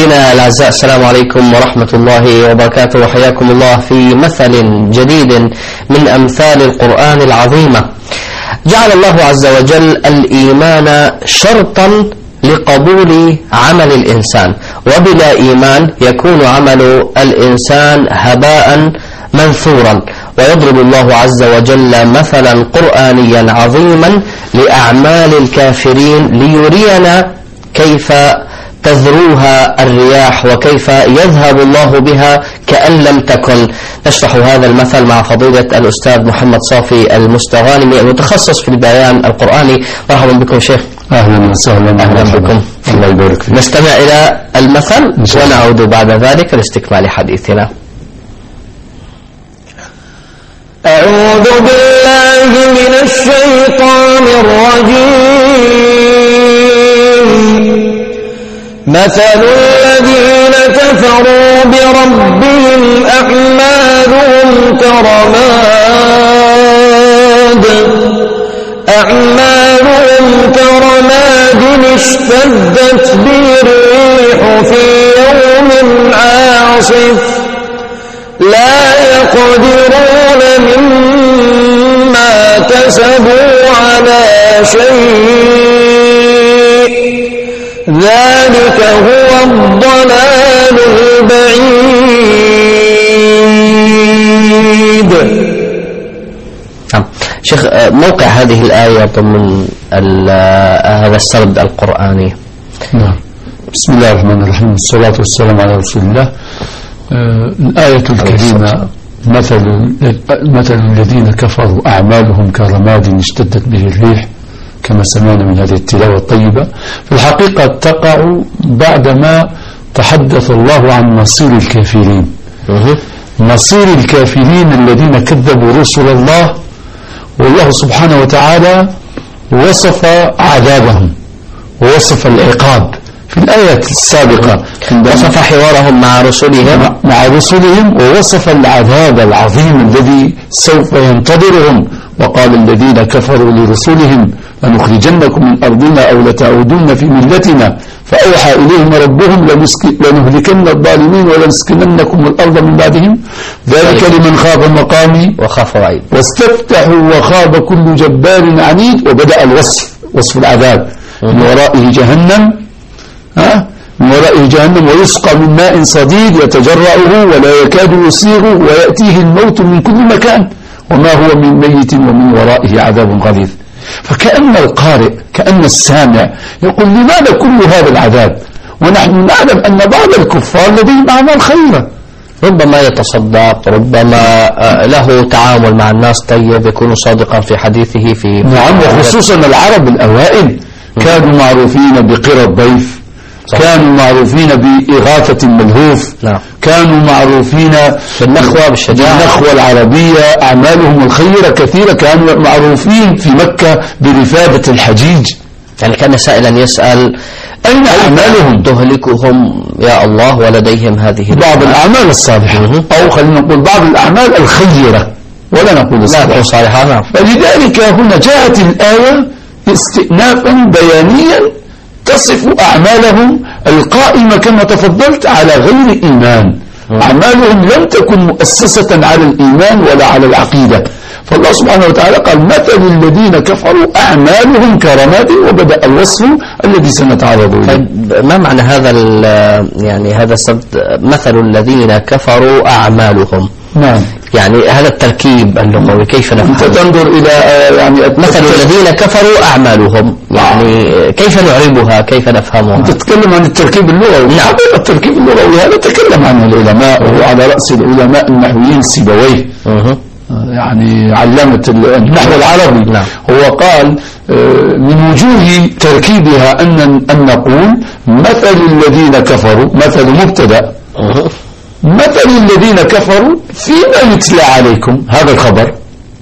مشاهدينا الأعزاء، السلام عليكم ورحمة الله وبركاته، وحياكم الله في مثل جديد من أمثال القرآن العظيمة. جعل الله عز وجل الإيمان شرطا لقبول عمل الإنسان، وبلا إيمان يكون عمل الإنسان هباء منثورا. ويضرب الله عز وجل مثلا قرآنيا عظيما لأعمال الكافرين ليرينا كيف تذروها الرياح وكيف يذهب الله بها كأن لم تكن. نشرح هذا المثل مع فضيلة الأستاذ محمد صافي المستغانمي المتخصص في البيان القرآني. مرحبا بكم شيخ. أهلا وسهلا. أهلا بكم. الله يبارك فيك. نستمع إلى المثل ونعود بعد ذلك لاستكمال حديثنا. أعوذ بالله من الشيطان الرجيم. مثل الذين كفروا بربهم أعمالهم كرماد اشتدت به الريح في يوم عاصف لا يقدرون مما كسبوا على شيء ذلك هو الضلال البعيد. شيخ، موقع هذه الآية ضمن هذا السرد القرآني. نعم. بسم الله الرحمن الرحيم، والصلاة والسلام على رسول الله. الآية الكريمة مثل الذين كفروا أعمالهم كرماد اشتدت به الريح، كما سمعنا من هذه التلاوة الطيبة. في الحقيقة تقع بعدما تحدث الله عن مصير الكافرين. مصير الكافرين الذين كذبوا رسل الله، والله سبحانه وتعالى وصف عذابهم ووصف العقاب في الآية السابقة. وصف حوارهم مع رسلهم ووصف العذاب العظيم الذي سوف ينتظرهم. وقال الذين كفروا لرسلهم لنخرجنكم من أرضنا أو لتعودن في ملتنا فأوحى إليهم ربهم لنهلكن الظالمين ولنسكننكم الأرض من بعدهم ذلك لمن خاف مقامي وخاف وعيد واستفتحوا وخاب كل جبار عنيد. وبدأ وصف العذاب. من ورائه جهنم ويسقى من ماء صديد يتجرعه ولا يكاد يسيغه ويأتيه الموت من كل مكان وما هو من ميت ومن ورائه عذاب غليظ. فكأن القارئ كأن السامع يقول لماذا كل هذا العذاب ونحن نعلم أن بعض الكفار لديهم أعمال خيرة، ربما يتصدق، ربما له تعامل مع الناس طيب، يكون صادقا في حديثه في نعم. وخصوصا العرب الأوائل كانوا معروفين بقرى الضيف، كانوا معروفين بإغاثة الملهوف، كانوا معروفين بالنخوة بالنخوة العربية. أعمالهم الخيرة كثيرة. كانوا معروفين في مكة برفادة الحجيج. يعني كان سائلا يسأل أين أعمالهم تهلكهم يا الله ولديهم هذه بعض الأعمال الصالحة، أو خلينا نقول بعض الأعمال الخيرة ولا نقول الصالحة. فلذلك هنا جاءت الآية استئنافا بيانيا تصف أعمالهم القائمة كما تفضلت على غير إيمان. أعمالهم لم تكن مؤسسة على الإيمان ولا على العقيدة. فالله سبحانه وتعالى قال مثل الذين كفروا أعمالهم كرماد، وبدأ الوصف الذي سنتعرض إليه. طيب ما معنى هذا يعني هذا مثل الذين كفروا أعمالهم؟ نعم. يعني هذا التركيب اللغوي كيف نفهم؟ أنت تنظر إلى يعني مثل الذين كفروا أعمالهم، يعني كيف نعربها، كيف نفهمها؟ أنت تتكلم عن التركيب اللغوي. نعم. التركيب اللغوي هذا تكلم عنه العلماء، وهو على رأس العلماء النحويين سيبويه، يعني علامة النحو العربي. نعم. هو قال من وجوه تركيبها أن نقول مثل الذين كفروا، مثل مبتدأ، مثل الذين كفروا فيما يتلى عليكم، هذا الخبر.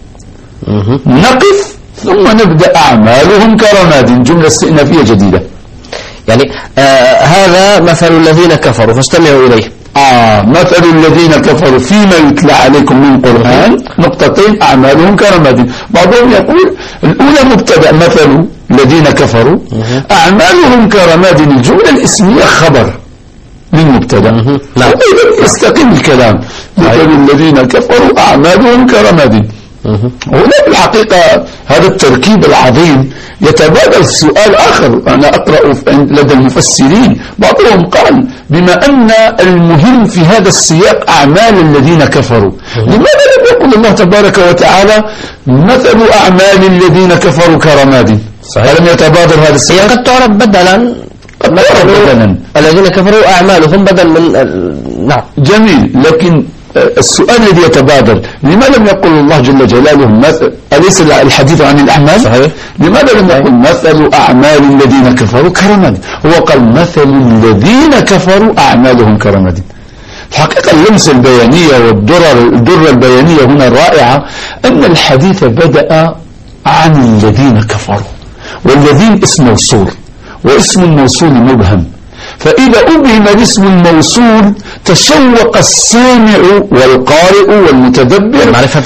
نقف ثم نبدأ أعمالهم كرماد، جملة استئنافية جديدة. يعني هذا مثل الذين كفروا فاستمعوا إليه. مثل الذين كفروا فيما يتلى عليكم من قرآن نقطتين أعمالهم كرماد. بعضهم يقول الأولى مبتدأ مثل الذين كفروا، أعمالهم كرماد الجملة الاسمية خبر، للمبتدا. نعم. يستقيم الكلام. مثل الذين كفروا أعمالهم كرماد. هنا في الحقيقة هذا التركيب العظيم يتبادل سؤال آخر. أنا أقرأ لدى المفسرين بعضهم قال بما أن المهم في هذا السياق أعمال الذين كفروا، لماذا لم يقل الله تبارك وتعالى مثل أعمال الذين كفروا كرماد؟ ألم يتبادر هذا السياق؟ قد تعرف بدلا الذين كفروا أعمالهم بدل من نعم. جميل. لكن السؤال الذي يتبادر لماذا لم يقل الله جل جلاله مثل؟ أليس الحديث عن الأعمال؟ صحيح. لماذا لم يقل مثل أعمال الذين كفروا كرماد؟ هو قال مثل الذين كفروا أعمالهم كرماد. الحقيقة اللمسة البيانية والدرة البيانية هنا الرائعة أن الحديث بدأ عن الذين كفروا، والذين اسم موصول، واسم الموصول مبهم، فإذا أبهم الاسم الموصول تشوق السامع والقارئ والمتدبر معرفة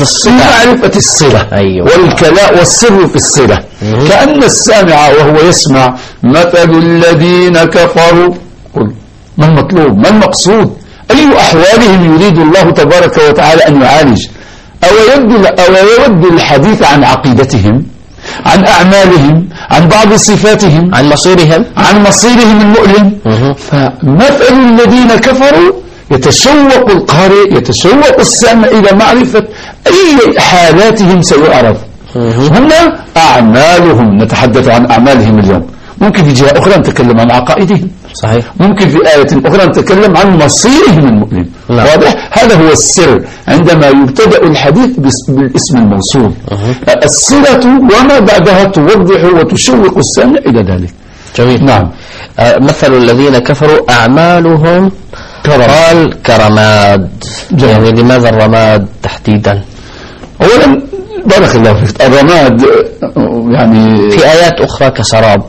الصلة. أيوة. والكلاء والسر في الصلة. كأن السامع وهو يسمع مثل الذين كفروا، ما المطلوب؟ ما المقصود؟ أي أحوالهم يريد الله تبارك وتعالى أن يعالج؟ أو يود الحديث عن عقيدتهم، عن أعمالهم، عن بعض صفاتهم، عن مصيرهم المؤلم. فمثل الذين كفروا يتشوق القارئ، يتشوق السامع إلى معرفة أي حالاتهم سيعرف. هنا أعمالهم، نتحدث عن أعمالهم اليوم. ممكن في جهة أخرى نتكلم عن عقائدهم، صحيح. ممكن في آية أخرى نتكلم عن مصيرهم المؤلم. واضح؟ هذا هو السر عندما يبتدأ الحديث بالاسم الموصول. الصلة وما بعدها توضح وتشوق السامع إلى ذلك. جميل. نعم. مثل الذين كفروا أعمالهم قال كرماد. يعني لماذا الرماد تحديدا؟ أولا بارك الله فيك، الرماد يعني في آيات أخرى كسراب.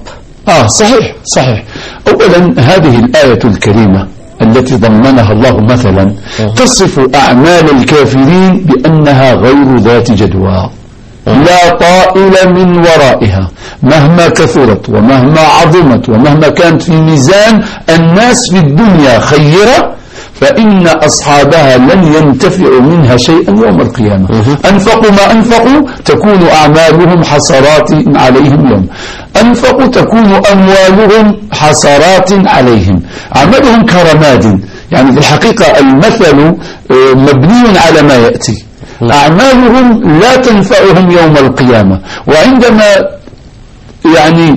صحيح. أولا هذه الآية الكريمة التي ضمنها الله مثلا تصف أعمال الكافرين بأنها غير ذات جدوى، لا طائل من ورائها مهما كثرت ومهما عظمت ومهما كانت في ميزان الناس في الدنيا خيرة، فإن أصحابها لن ينتفعوا منها شيئا يوم القيامة. أنفقوا ما أنفقوا تكون أعمالهم حسرات عليهم يوم أنفقوا تكون أموالهم حسرات عليهم. عملهم كرماد. يعني في الحقيقة المثل مبني على ما يأتي. أعمالهم لا تنفعهم يوم القيامة، وعندما يعني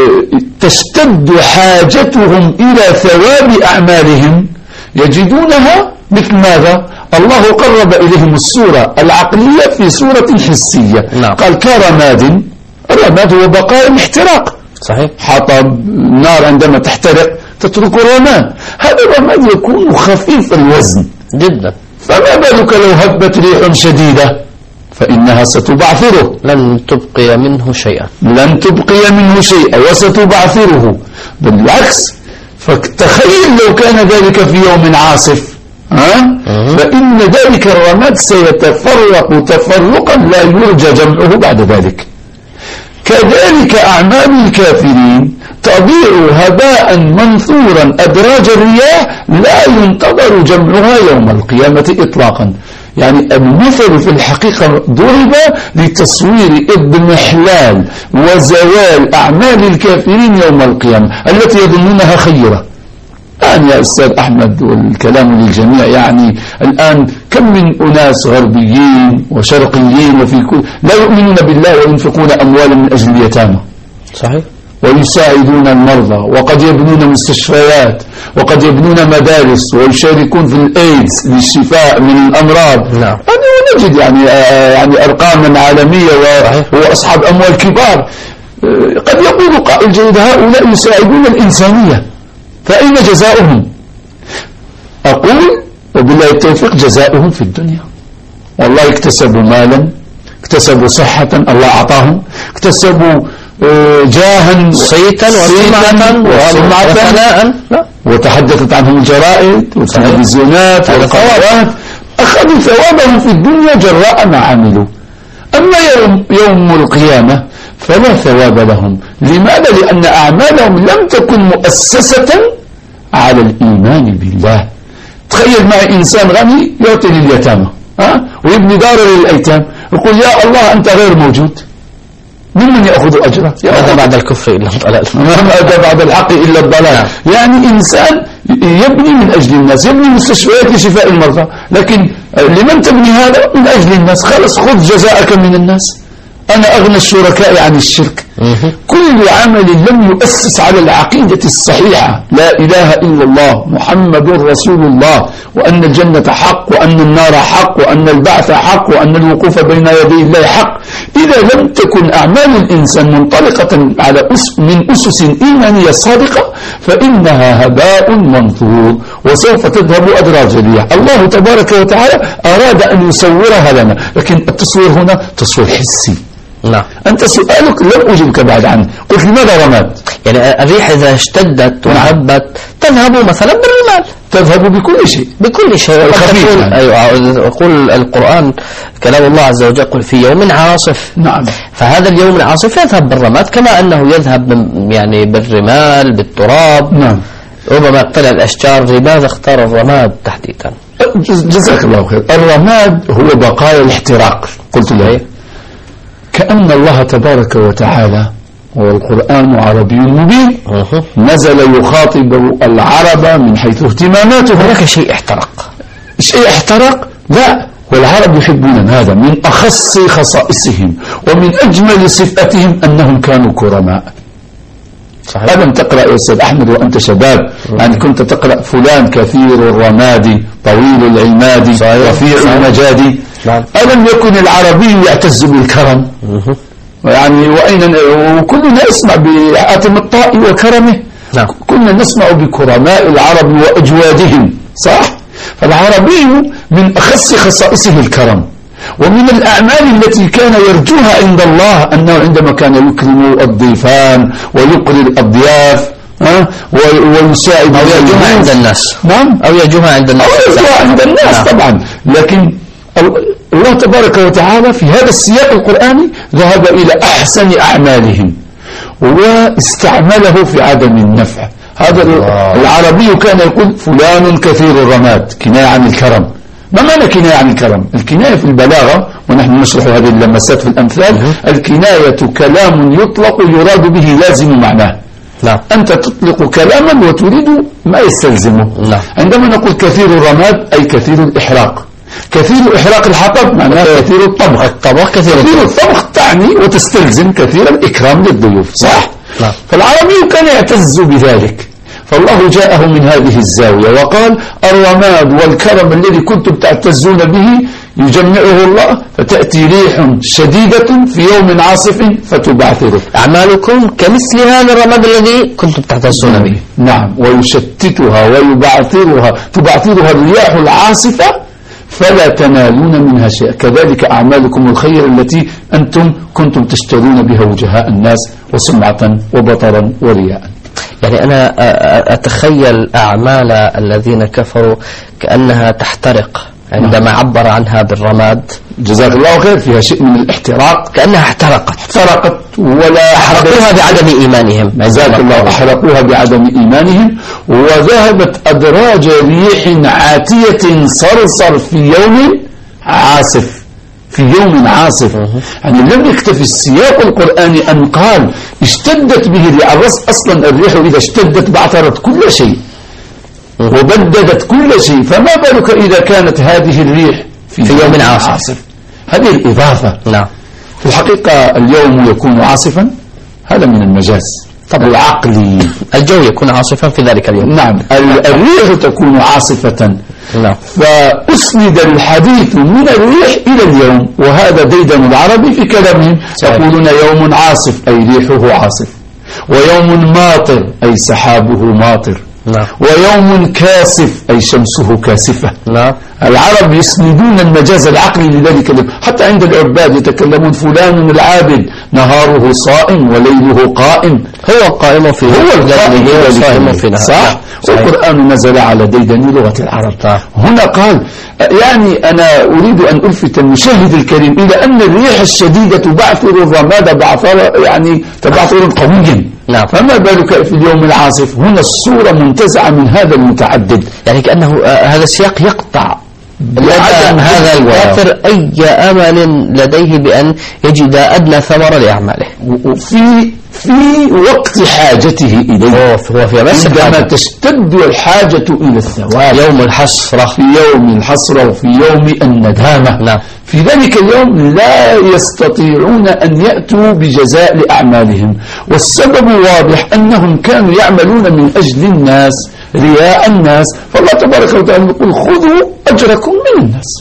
تشتد حاجتهم إلى ثواب أعمالهم يجدونها مثل ماذا؟ الله قرب إليهم الصورة العقلية في صورة حسية. قال كرماد. الرماد هو بقاء الاحتراق. صحيح. حطب النار عندما تحترق تترك الرماد. هذا الرماد يكون خفيف الوزن جدا، فما بالك لو هبت ريح شديدة فإنها ستبعثره، لن تبقي منه شيئا وستبعثره. بالعكس، فتخيل لو كان ذلك في يوم عاصف، فإن ذلك الرماد سيتفرق تفرقا لا يرجى جمعه بعد ذلك. كذلك أعمال الكافرين تضيع هباء منثورا أدراج الرياح لا ينتظر جمعها يوم القيامة إطلاقا. يعني المثل في الحقيقة ضرب لتصوير اضمحلال وزوال أعمال الكافرين يوم القيامة التي يظنونها خيرة. الآن يا أستاذ أحمد والكلام للجميع، يعني الآن كم من أناس غربيين وشرقيين وفي كل لا يؤمنون بالله وينفقون أموالا من أجل اليتامى. صحيح. ويساعدون المرضى، وقد يبنون مستشفيات، وقد يبنون مدارس، ويشاركون في الإيدز للشفاء من الأمراض. نعم. نجد يعني أرقاما عالمية وأصحاب أموال كبار. قد يقول قائل جيد هؤلاء يساعدون الإنسانية، فأين جزاؤهم؟ أقول وبالله التوفيق جزاؤهم في الدنيا. والله اكتسبوا مالا، اكتسبوا صحة الله أعطاهم، اكتسبوا جاها صيتا وسمعة وتحدثت عنهم الجرائد والتلفزيونات والقنوات، أخذوا ثوابهم في الدنيا جراء ما عملوا. أما يوم القيامة فلا ثواب لهم. لماذا؟ لأن أعمالهم لم تكن مؤسسة على الإيمان بالله. تخيل معي إنسان غني يعطي لليتامى ويبني دار للأيتام، يقول يا الله أنت غير موجود، ممن يأخذ أجره؟ ماذا بعد الكفر إلا الضلال؟ ماذا بعد الحق إلا الضلال. يعني إنسان يبني من أجل الناس، يبني مستشفيات لشفاء المرضى، لكن لمن تبني هذا؟ من أجل الناس. خلص خذ جزاءك من الناس. أنا أغنى الشركاء عن الشرك. كل عمل لم يؤسس على العقيدة الصحيحة، لا إله إلا الله محمد رسول الله، وأن الجنة حق، وأن النار حق، وأن البعث حق، وأن الوقوف بين يدي الله حق، إذا لم تكن أعمال الإنسان منطلقة على من أسس إيمانية صادقة فإنها هباء منثور وسوف تذهب أدراج الرياح. الله تبارك وتعالى أراد أن يصورها لنا، لكن التصوير هنا تصوير حسي. نعم. أنت سؤالك لم أجبك بعد عنه. قلت لماذا رماد؟ يعني الريح إذا اشتدت وهبت تذهب مثلا بالرمال، تذهب بكل شيء، بكل شيء. يعني. أيوة، يقول القرآن كلام الله عز وجل يقول في يوم عاصف. نعم. فهذا اليوم العاصف يذهب بالرماد كما أنه يذهب يعني بالرمال بالتراب. نعم. ربما يقتلع الأشجار. لماذا اختار الرماد تحديدا؟ جزاك الله خير. الرماد هو بقايا الاحتراق. قلت له كأن الله تبارك وتعالى والقرآن عربي مبين نزل يخاطب العرب من حيث اهتماماتهم. هناك شيء احترق. شيء احترق؟ لا، والعرب يحبون هذا. من أخص خصائصهم ومن أجمل صفاتهم أنهم كانوا كرماء. صحيح. ألم تقرأ يا أستاذ أحمد وأنت شباب؟ يعني كنت تقرأ فلان كثير الرماد طويل العماد رفيع المجاد. ألم يكن العربي يعتز بالكرم؟ يعني وكلنا نسمع بحاتم الطائي وكرمه. كنا نسمع بكرماء العرب وأجوادهم. صح؟ فالعربي من أخص خصائصه الكرم، ومن الأعمال التي كان يرجوها عند الله أنه عندما كان يكرم الضيفان ويقري الأضياف ويساعد أو يجوها عند الناس. نعم. أو يجوها عند الناس. أو يجوها عند الناس. طبعا. لكن الله تبارك وتعالى في هذا السياق القرآني ذهب إلى أحسن أعمالهم واستعمله في عدم النفع. هذا العربي كان يقول فلان كثير الرماد، كناية عن الكرم. ما معنى كناية عن الكرم؟ الكناية في البلاغة، ونحن نشرح هذه اللمسات في الأمثال، الكناية كلام يطلق يراد به لازم معناه. لا. أنت تطلق كلاما وتريد ما يستلزمه. لا. عندما نقول كثير الرماد أي كثير الإحراق. كثير إحراق الحطب معناه كثير الطبخ. كثير الطبخ تعني وتستلزم كثير الإكرام للضيوف. صح؟ لا. فالعربي كان يعتز بذلك، فالله جاءه من هذه الزاوية وقال الرماد والكرم الذي كنتم تعتزون به يجمعه الله، فتأتي ريح شديدة في يوم عاصف فتبعثره. أعمالكم كمثل هذا الرماد الذي كنتم تعتزون به. نعم. ويشتتها ويبعثرها، تبعثرها الرياح العاصفة فلا تنالون منها شيء. كذلك أعمالكم الخير التي أنتم كنتم تشترون بها وجهاء الناس وسمعة وبطرا ورياء. يعني أنا أتخيل أعمال الذين كفروا كأنها تحترق عندما عبر عنها بالرماد. جزاك الله خير. فيها شيء من الاحتراق، كأنها احترقت ولا أحرقوها بعدم إيمانهم. جزاك الله. أحرقوها بعدم إيمانهم وذهبت أدراج ريح عاتية صرصر في يوم عاصف. في يوم عاصف. يعني لم يكتفي السياق القرآني أن قال اشتدت به الريح. أصلا الريح إذا اشتدت بعثرت كل شيء وبددت كل شيء، فما بالك إذا كانت هذه الريح في يوم عاصف. هذه الإضافة. نعم. في الحقيقة اليوم يكون عاصفا، هذا من المجاز العقلي. الجو يكون عاصفا في ذلك اليوم. نعم. الريح تكون عاصفة. نعم. فأسند الحديث من الريح إلى اليوم، وهذا ديدن العربي في كلامهم. يقولون يوم عاصف أي ريحه عاصف، ويوم ماطر أي سحابه ماطر، نعم. ويوم كاسف أي شمسه كاسفة. نعم. العرب يسندون المجاز العقلي لذلك اليوم. حتى عند العباد يتكلمون فلان العابد نهاره صائم وليله قائم. هو القائم في صائم في نهار. صح. والقرآن نزل على ديدن لغة العرب. هنا قال يعني أنا أريد أن ألفت المشاهد الكريم إلى أن الريح الشديدة تبعثر الرماد تبعثرا قويا. نعم. فما بالك في اليوم العاصف؟ هنا الصورة منتزعة من هذا المتعدد، يعني كأنه هذا السياق يقطع بعدم هذا الكافر أي أمل لديه بأن يجد أدنى ثمرة لأعماله في وقت حاجته إليه. هو في عندما تشتد الحاجة إلى الثواب، يوم الحسرة، في يوم الحسرة وفي يوم الندامة. نعم. في ذلك اليوم لا يستطيعون أن يأتوا بجزاء لأعمالهم، والسبب واضح أنهم كانوا يعملون من أجل الناس، رياء الناس. فالله تبارك وتعالى يقول خذوا أجركم من الناس.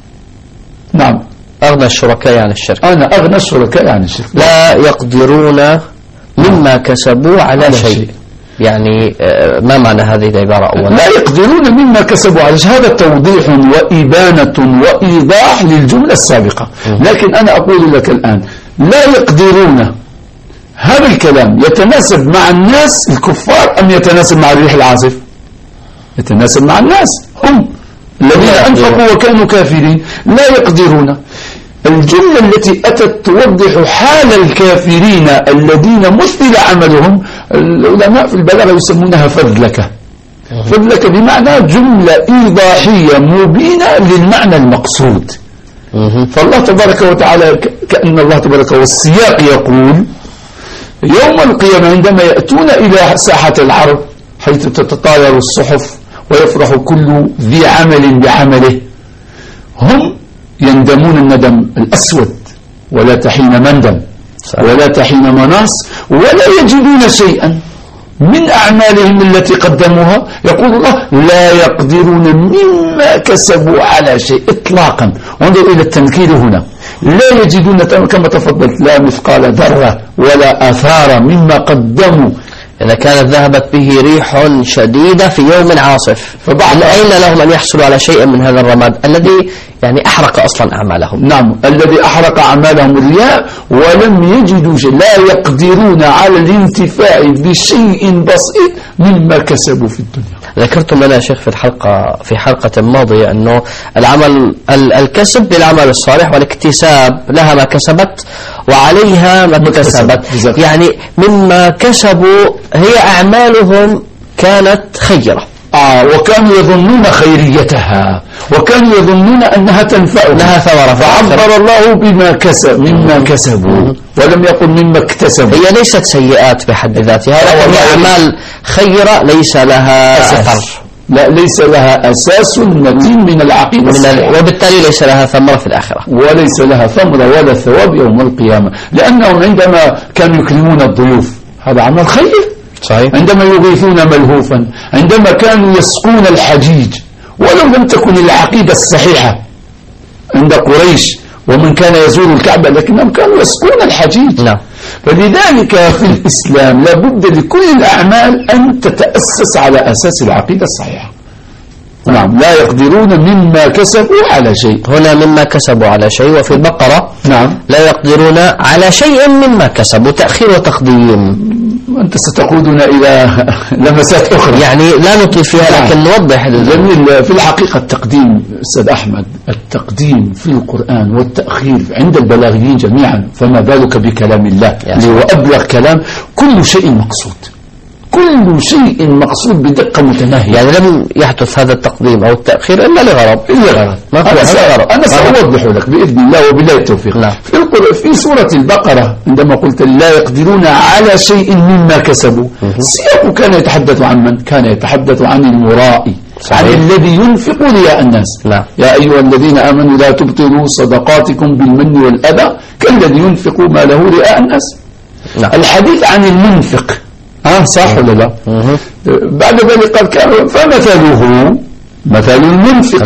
نعم. أغنى الشركاء عن الشرك. أنا أغنى الشركاء عن الشرك. لا يقدرون مما كسبوا على شيء. يعني ما معنى هذه العبارة أولا؟ لا يقدرون مما كسبوا على شيء. هذا توضيح وإبانة وإيضاح للجملة السابقة. لكن أنا أقول لك الآن لا يقدرون، هذا الكلام يتناسب مع الناس الكفار أم يتناسب مع الريح العاصف؟ يتناسب مع الناس، هم الذين أنفقوا وكانوا كافرين. لا يقدرون، الجملة التي أتت توضح حال الكافرين الذين مثل عملهم. العلماء في البلاغة يسمونها فذلكة. فذلكة بمعنى جملة إيضاحية مبينة للمعنى المقصود. فالله تبارك وتعالى كأن الله تبارك والسياق يقول يوم القيامة عندما يأتون إلى ساحة العرض حيث تتطاير الصحف ويفرح كل ذي عمل بعمله، هم يندمون الندم الأسود ولا تحين مندم ولا تحين مناص، ولا يجدون شيئا من أعمالهم التي قدموها. يقول الله لا يقدرون مما كسبوا على شيء إطلاقا. وانظر إلى التنكير هنا، لا يجدون كما تفضلت لا مثقال ذرة ولا آثار مما قدموا. إذا كانت ذهبت به ريح شديدة في يوم عاصف، أين لهم أن يحصلوا على شيء من هذا الرماد الذي يعني أحرق أصلا أعمالهم؟ نعم، الذي أحرق أعمالهم الرياء، ولم يجدوا شيء. لا يقدرون على الانتفاع بشيء بسيط مما كسبوا في الدنيا. ذكرتم لنا يا شيخ في حلقة ماضية أنه العمل الكسب للعمل الصالح، والاكتساب لها ما كسبت وعليها ما اكتسبت. يعني مما كسبوا هي أعمالهم كانت خيرة، وكانوا يظنون خيريتها، وكانوا يظنون أنها تنفعهم، لها ثمرة. فعبر الله بما كسب مما كسبوا ولم يقل مما اكتسبوا. هي ليست سيئات بحد ذاتها، ولكن هي أعمال خيرة ليس لها أثر، لا ليس لها أساس متين من العقيدة، وبالتالي ليس لها ثمرة في الآخرة، وليس لها ثمرة ولا ثواب يوم القيامة. لأنهم عندما كانوا يكرمون الضيوف هذا عمل خير صحيح. عندما يغيثون ملهوفا، عندما كانوا يسقون الحجيج، ولو لم تكن العقيدة الصحيحة عند قريش ومن كان يزور الكعبة، لكنهم كانوا يسقون الحجيج. نعم. فلذلك في الإسلام لابد لكل الأعمال أن تتأسس على أساس العقيدة الصحيحة. نعم. لا يقدرون مما كسبوا على شيء. هنا مما كسبوا على شيء، وفي البقرة نعم لا يقدرون على شيء مما كسبوا، تأخير وتقديم. أنت ستقودنا إلى لمسات أخرى يعني لا نطيل فيها، لكن نوضح. جميل. في الحقيقة التقديم أستاذ أحمد، التقديم في القرآن والتأخير عند البلاغيين جميعا، فما بالك بكلام الله اللي هو أبلغ كلام. كل شيء مقصود، كل شيء مقصود بدقة متناهية. يعني لم يحدث هذا التقديم أو التأخير إلا لغرض. أنا سأوضح لك بإذن الله وبالله التوفيق. نعم. في سورة البقرة عندما قلت لا يقدرون على شيء مما كسبوا، السياق كان يتحدث عن من؟ كان يتحدث عن المرائي، عن الذي ينفق رياء الناس. نعم. يا أيها الذين آمنوا لا تبطلوا صدقاتكم بالمن والأذى كالذي ينفق ما له رياء الناس. نعم. الحديث عن المنفق صح ولا لا؟ بعد ذلك قال فمثله مثل المنفق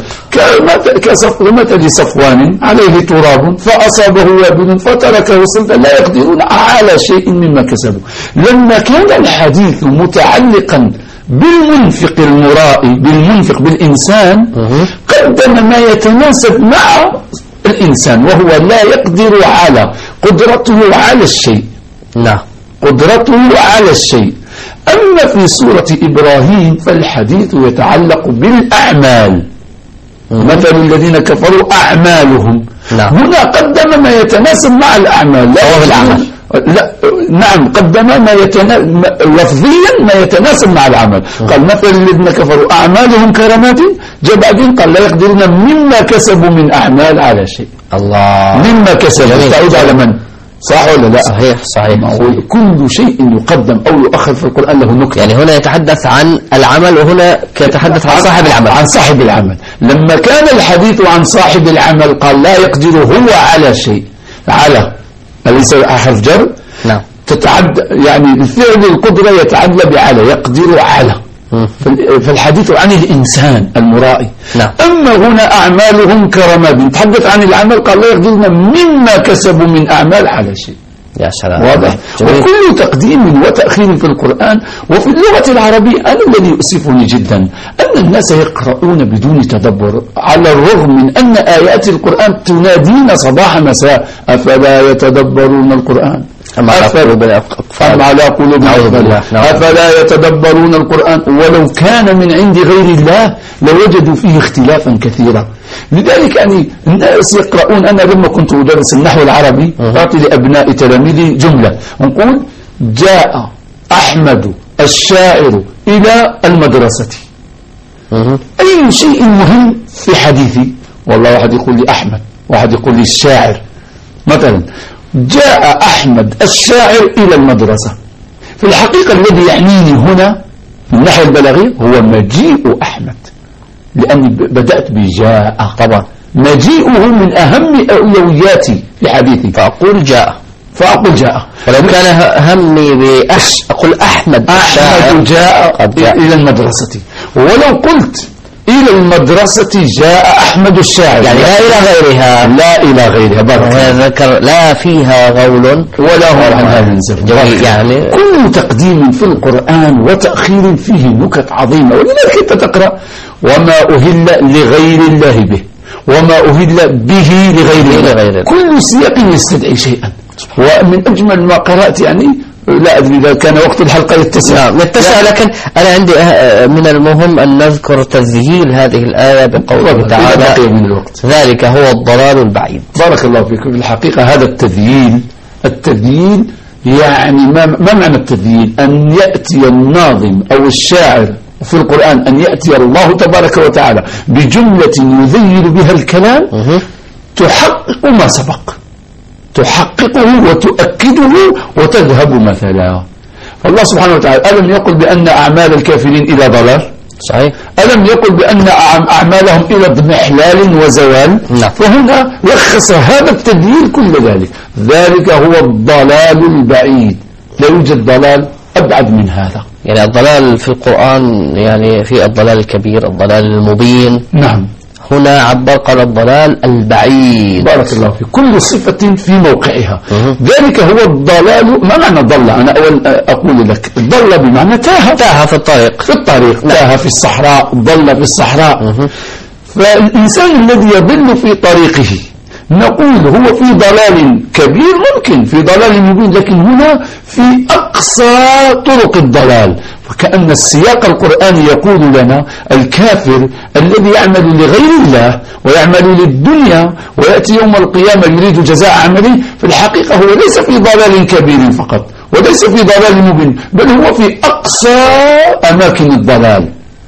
كمثل صفوان عليه تراب فأصابه وابل فتركه صلدا لا يقدرون على شيء مما كسبوا. لما كان الحديث متعلقا بالمنفق المرائي، بالمنفق بالإنسان، قدم ما يتناسب مع الإنسان، وهو لا يقدر على قدرته على الشيء. نعم. قدرته على الشيء. أما في سورة إبراهيم فالحديث يتعلق بالأعمال، مثل الذين كفروا أعمالهم. نعم. هنا قدم ما يتناسب مع الأعمال، لا العمل. لا نعم، قدم ما لفظيا ما يتناسب مع العمل. قال مثل الذين كفروا أعمالهم كرماد، جاء بعدين قال لا يقدرون مما كسبوا من أعمال على شيء. الله. مما كسبوا تعود على من؟ صح ولا لا؟ صحيح. كل شيء يقدم أو يؤخر في القرآن له نكتة. يعني هنا يتحدث عن العمل، وهنا يتحدث عن صاحب العمل. عن صاحب العمل. لما كان الحديث عن صاحب العمل قال لا يقدر هو على شيء. على أليس حرف جر؟ نعم. تتعدى يعني الفعل القدرة يتعدى بعلى، يقدر على. فالحديث عن الإنسان المرائي. نعم. أما هنا أعمالهم كرماد، يتحدث عن العمل قال لا يقدرون مما كسبوا من أعمال على شيء. يا سلام. واضح. وكل تقديم وتأخير في القرآن وفي اللغة العربية. أنا الذي يؤسفني جدا أن الناس يقرؤون بدون تدبر، على الرغم من أن آيات القرآن تنادينا صباح مساء أفلا يتدبرون القرآن أم على قلوب أقفالها. أفلا يتدبرون القرآن ولو كان من عند غير الله لوجدوا فيه اختلافا كثيرا. لذلك يعني الناس يقرؤون. أنا لما كنت أدرس النحو العربي أعطي لأبناء تلاميذي جملة نقول جاء أحمد الشاعر إلى المدرسة. أي شيء مهم في حديثي، والله واحد يقول لي أحمد، واحد يقول لي الشاعر. مثلا جاء أحمد الشاعر إلى المدرسة، في الحقيقة الذي يعنيني هنا في النحو البلاغي هو مجيء أحمد، لأني بدأت بجاء. طبعا مجيئه من أهم أولوياتي في حديثي، فأقول جاء. ولو كان همي أقول أحمد جاء إلى المدرسة. ولو قلت إلى المدرسة جاء أحمد الشاعر، يعني لا إلى غيرها ذكر لا فيها غول ولا هو عن هذا الزمن. يعني كل تقديم في القرآن وتأخير فيه نكت عظيمة. ولذلك أنت تقرأ وما أهل لغير الله به، وما أهل به لغير الله. كل سياق يستدعي شيئا. ومن أجمل ما قرأت يعني لا أدري إذا كان وقت الحلقة يتسع لكن أنا عندي من المهم أن نذكر تذييل هذه الآية بقوله تعالى من الوقت. ذلك هو الضلال البعيد. بارك الله فيك. في الحقيقة هذا التذييل يعني ما معنى التذييل؟ أن يأتي الناظم أو الشاعر في القرآن، أن يأتي الله تبارك وتعالى بجملة يذيل بها الكلام تحقق ما سبق، تحققه وتؤكده وتذهب مثلا. فالله سبحانه وتعالى ألم يقل بأن أعمال الكافرين إلى ضلال؟ صحيح. ألم يقل بأن أعمالهم إلى اضمحلال وزوال؟ لا. فهنا لخص هذا التدليل كل ذلك. ذلك هو الضلال البعيد، لا يوجد ضلال أبعد من هذا. يعني الضلال في القرآن يعني في الضلال الكبير، الضلال المبين. نعم. هنا عبر قال الضلال البعيد. بارك الله فيك. كل صفة في موقعها. ذلك هو الضلال. ما معنى ضل؟ أنا أول أقول لك ضل بمعنى تاه في الطريق. تاه في الصحراء، ضل في الصحراء. فالإنسان الذي يضل في طريقه نقول هو في ضلال كبير، ممكن في ضلال مبين، لكن هنا في أقصى طرق الضلال. فكأن السياق القرآني يقول لنا الكافر الذي يعمل لغير الله ويعمل للدنيا ويأتي يوم القيامة يريد جزاء عمله، في الحقيقة هو ليس في ضلال كبير فقط، وليس في ضلال مبين، بل هو في أقصى أماكن الضلال.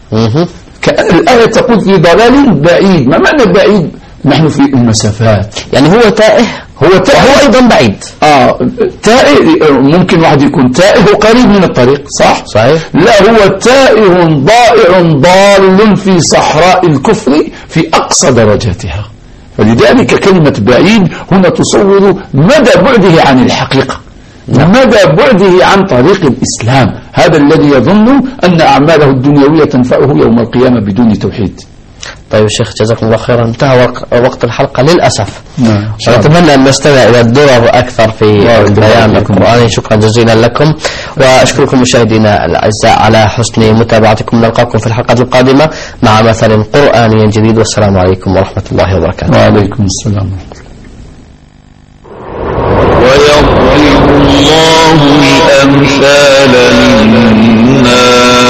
كأن الآية تقول في ضلال بعيد. ما معنى بعيد؟ نحن في المسافات. يعني هو تائه وهو أيضا بعيد. تائه ممكن واحد يكون تائه قريب من الطريق، صحيح. لا، هو تائه ضائع ضال في صحراء الكفر في أقصى درجاتها. فلذلك كلمة بعيد هنا تصور مدى بعده عن الحقيقة، مدى بعده عن طريق الإسلام. هذا الذي يظن أن أعماله الدنيوية تنفعه يوم القيامة بدون توحيد. طيب الشيخ جزاكم الله خيرا، انتهى وقت الحلقة للأسف. أتمنى أن نستمع إلى الدرر أكثر في بيان القرآن. شكرا جزيلا لكم، وأشكركم مشاهدينا الأعزاء على حسن متابعتكم. نلقاكم في الحلقة القادمة مع مثل قرآني جديد، والسلام عليكم ورحمة الله وبركاته. وعليكم السلام ورحمة الله. ويضرب الله الأمثال للناس